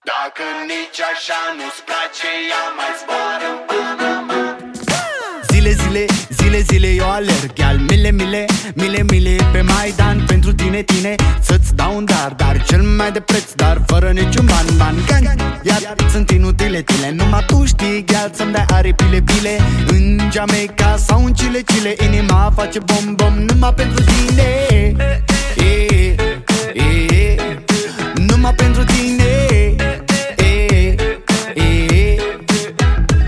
Dacă nici așa nu-ți place, ea mai zboară în Panama. Zile eu alerg, iar mile pe Maidan pentru tine, să-ți dau un dar cel mai de preț, dar fără niciun ban. Gang, iar sunt inutile, numai tu știi, gheal, să-mi dai aripile. În Jamaica sau în Chile, inima face bom numai pentru tine.